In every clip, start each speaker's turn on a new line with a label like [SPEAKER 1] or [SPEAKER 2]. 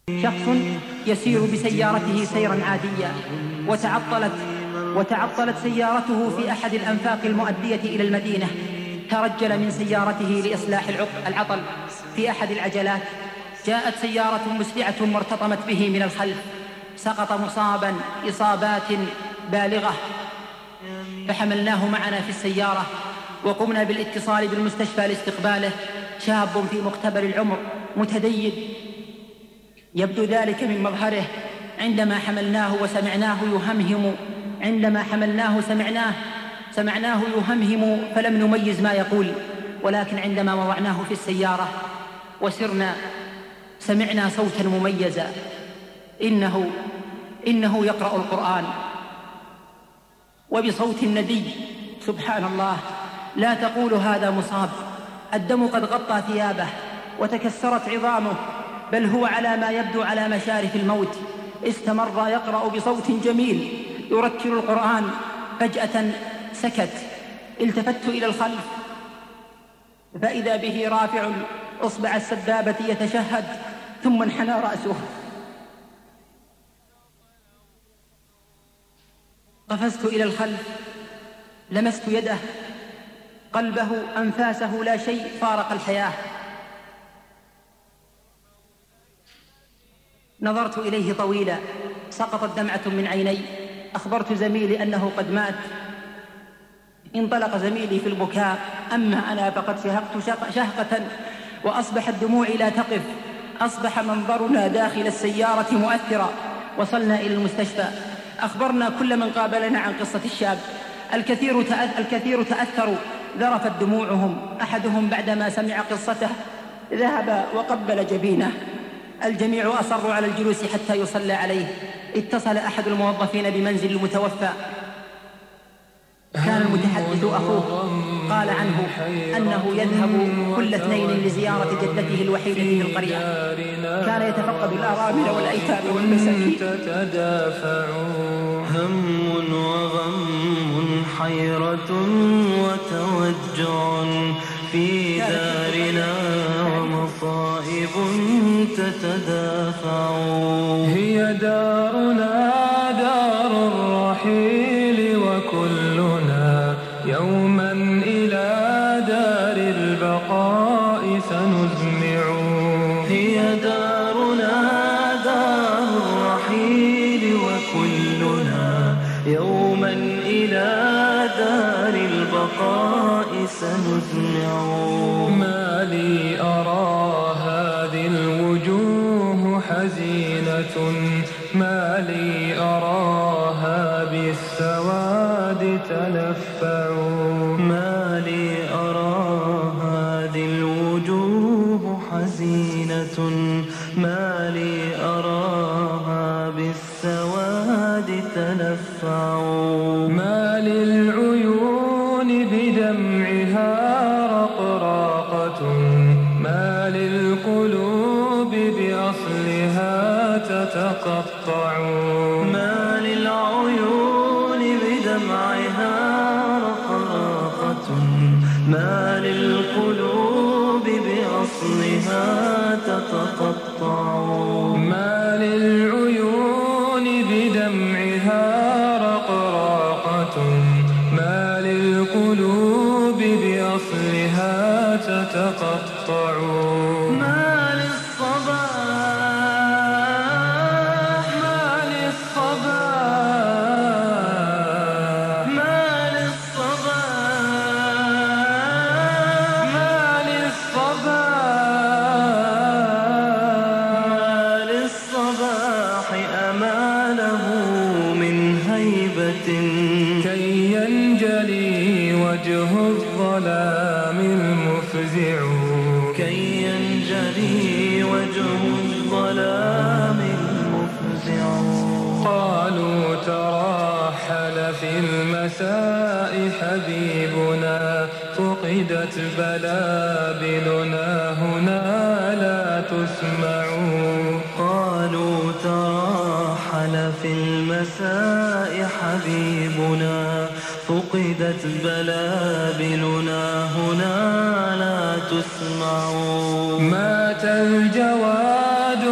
[SPEAKER 1] شخص يسير بسيارته سيرا عاديا وتعطلت سيارته في أحد الأنفاق المؤدية إلى المدينة. ترجل من سيارته لإصلاح العطل في أحد العجلات. جاءت سيارة مسرعة وارتطمت به من الخلف، سقط مصابا إصابات بالغة، فحملناه معنا في السيارة وقمنا بالاتصال بالمستشفى لاستقباله. شاب في مقتبل العمر متدين، يبدو ذلك من مظهره. عندما حملناه سمعناه يهمهم فلم نميز ما يقول، ولكن عندما وضعناه في السيارة وسرنا سمعنا صوتا مميزا، إنه يقرأ القرآن وبصوت ندي. سبحان الله، لا تقول هذا مصاب، الدم قد غطى ثيابه وتكسرت عظامه، بل هو على ما يبدو على مشارف الموت. استمر يقرأ بصوت جميل يرتل القرآن. فجأة سكت. التفت إلى الخلف فإذا به رافع إصبع السبابة يتشهد، ثم انحنى رأسه. قفزت إلى الخلف، لمست يده، قلبه، أنفاسه، لا شيء فارق الحياة. نظرت إليه طويلا، سقطت دمعة من عيني. أخبرت زميلي أنه قد مات. انطلق زميلي في البكاء، أما أنا فقد شهقت شهقة وأصبحت دموعي لا تقف. أصبح منظرنا داخل السيارة مؤثرا. وصلنا إلى المستشفى، أخبرنا كل من قابلنا عن قصة الشاب. الكثير تأثروا، ذرفت دموعهم. أحدهم بعدما سمع قصته ذهب وقبل جبينه. الجميع أصروا على الجلوس حتى يصلى عليه. اتصل أحد الموظفين بمنزل المتوفى، كان المتحدث أخوه، قال عنه أنه يذهب كل اثنين لزيارة جدته الوحيدة في القرية. كان يتفقد الأرامل والأيتام والمساكين.
[SPEAKER 2] هم وغم، حيرة وتوجع في دارنا، ومصائب تتدافع.
[SPEAKER 3] هي دارنا دار الرحيل، وكلنا يوما إلى دار البقاء سنزمع.
[SPEAKER 2] هي دارنا دار الرحيل، وكلنا يوما إلى دار البقاء سنزمع.
[SPEAKER 3] ما لي أرى هذه الوجوه حزينة، ما لي أراها بالسواد تلفع.
[SPEAKER 2] ما لي أرى هذه الوجوه حزينة، ما لي أراها بالسواد تلفع.
[SPEAKER 3] ما للعيون بدمعها رقراقة، ما للقلوب بأصلها تتقطع.
[SPEAKER 2] ما للعيون بدمعها رقراقة، ما للقلوب بأصلها تتقطع.
[SPEAKER 3] ما للعيون بدمعها رقراقة، ما للقلوب بأصلها تتقطع.
[SPEAKER 2] ما للصباح، ما للصباح، ما للصباح، ما للصباح أماله من هيبة،
[SPEAKER 3] كي ينجلي وجه الظلام المفزع.
[SPEAKER 2] كي ينجلي وجه الظلام المفزع.
[SPEAKER 3] قالوا تراحل في المساء حبيبنا، فقدت بلابلنا هنا لا تسمع.
[SPEAKER 2] قالوا تراحل في المساء حبيبنا، فقدت بلابلنا هنا لا تسمع.
[SPEAKER 3] مات الجواد من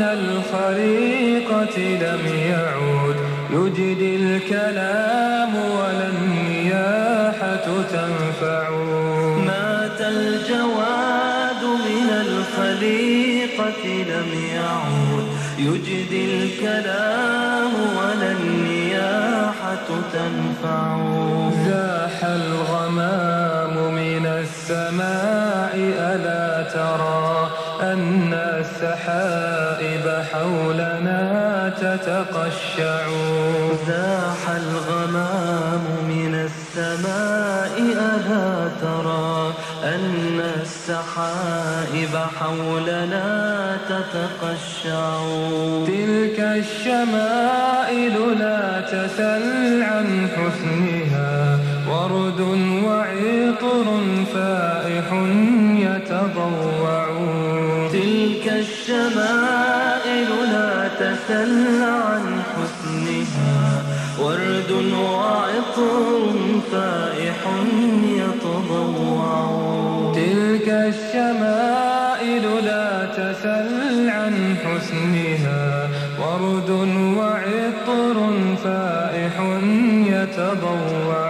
[SPEAKER 3] الخليقة لم يعود يجدي الكلام ولا النياحة تنفع.
[SPEAKER 2] مات الجواد من الخليقة لم يعود يجدي الكلام ولا النياحة تنفع.
[SPEAKER 3] زاح الغمام من السماء ألا ترى أن السحائب حولنا تتقشع.
[SPEAKER 2] زاح الغمام من السماء ألا ترى أن السحائب حولنا تتقشع.
[SPEAKER 3] تلك الشمائل لا تسل عن حسنها ورد وعطر فائح يتضوع.
[SPEAKER 2] تلك الشمائل لا تسل عن حسنها ورد وعطر فائح يتضوع.
[SPEAKER 3] تلك الشمائل لا تسل عن حسنها ورد وعطر فائح يتضوع.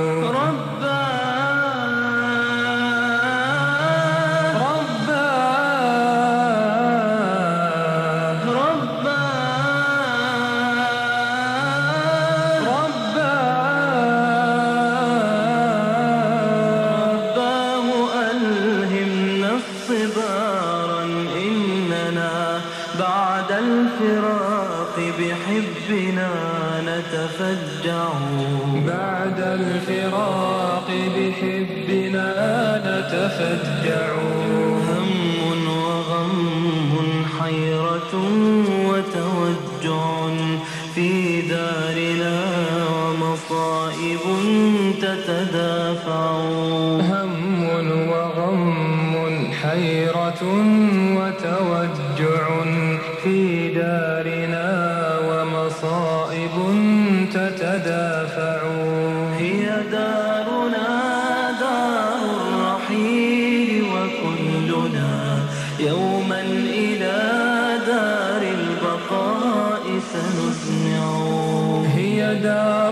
[SPEAKER 2] بعد الفراق بحبنا نتفجع.
[SPEAKER 3] بعد الفراق بحبنا نتفجع.
[SPEAKER 2] هم وغم حيرة وتوجع في دارنا ومصائب تتدافع.
[SPEAKER 3] هم وغم حيرة وتوجع في دارنا ومصائب تتدافع.
[SPEAKER 2] هي دارنا دار الرحيل وكلنا يوما إلى دار البقاء سنسمع.
[SPEAKER 3] هي دار